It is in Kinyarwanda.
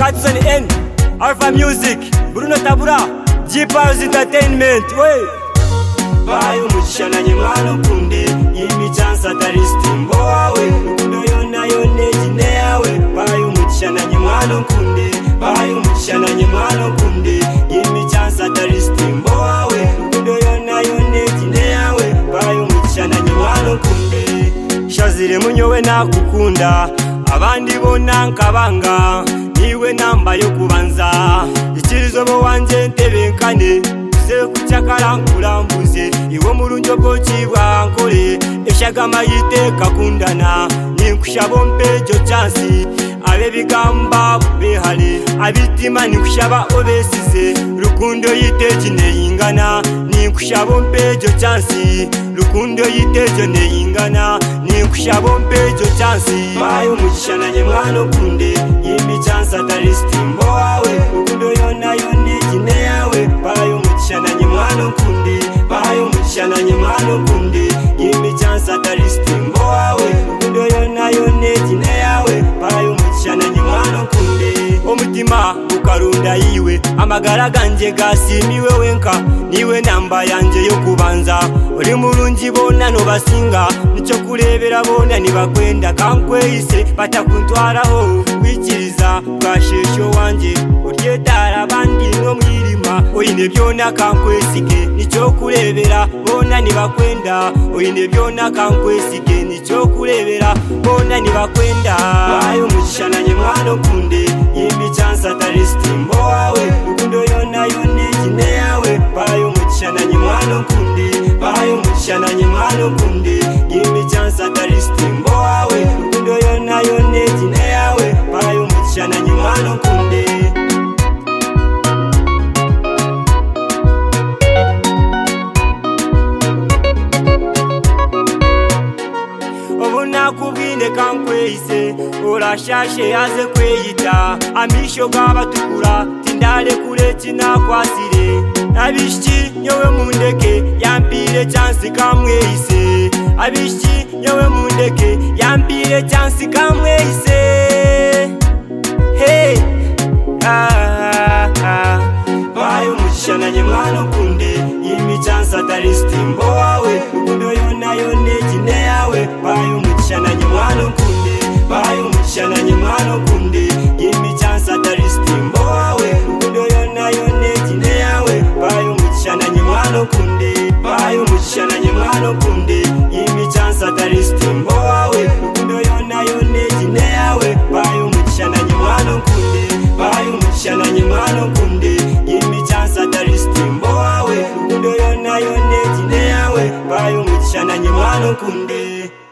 Katson N, Alpha Music, Bruno Tabura, G-Powers Entertainment. Wey bayo muchananye mwana kunde yimi chance ataristi mbo wawe rukundo yona yone jine yawe bayo muchananye mwana kunde bayo muchananye mwana kunde yimi chance ataristi mbo wawe rukundo yona yone jine yawe bayo muchananye mwana kunde shazire munyowe nakukunda abandi bona nkabanga niwe namba yo kubanza ikirizo bo wanje ntebenkane kuchakala nkulambuze iwo mulunjo bw'okibwa nkole eshagama yiteeka kundana ninkushaba ompejo chansi abebigamba behale abitima ninkushaba obesize rukundo yiteji neyingana ninkushaba ompejo chansi rukundo yitejo neyingana ninkushaba ompejo chansi bayo mukishananye mwana kunde yimi chansi ataristi mbo wawe rukundo yona yone jine yawe bayo mukishananye mwana kunde bayo mukishananye mwana kunde yimi chansi ataristi mbo wawe rukundo yona yone jine yawe bayo mukishananye mwana kunde omutima ukarunda yiwe amagara ganje gasimiwe wenka niwe namba yanje yo kubanza uri mulungi bona no basinga nico kurebera bona nibakwenda kankweyise batakuntwaraho wikiriza bwashesho wanje uryetara bandi no mwirima oyine byona kankwesike nico kurebera bona nibakwenda oyine byona kankwesike nico kurebera bona nibakwenda bayo mukishananye mwana kunde yimi chance ataristi mbo wawe rukundo yona yone jine yawe bayo mukishananye mwana kunde bayo mukishananye mwana kunde yimi chance ataristi mbo wawe rukundo yona yone jine yawe bayo mukishananye mwana kunde nakubwine kankweyise urashashe yaze kweyita amisho gabatukura tindale kure kinakwasire abishiki nyowe mundeke yampire chance kamweyise abishiki nyowe mundeke yampire chance kamweyise hey bayo mukishananye mwana kunde yimi chance ataristi mbo wawe rukundo yona yone jine yawe bayo mukishananye mwana kunde bayo mukishananye mwana kunde yimi chance ataristi mbo wawe rukundo yona yone jine yawe bayo mukishananye mwana kunde bayo mukishananye mwana kunde yimi chance ataristi mbo wawe rukundo yona yone jine yawe bayo mukishananye mwana kunde bayo mukishananye mwana kunde yimi chance ataristi mbo wawe rukundo yona yone jine yawe bayo mukishananye mwana kunde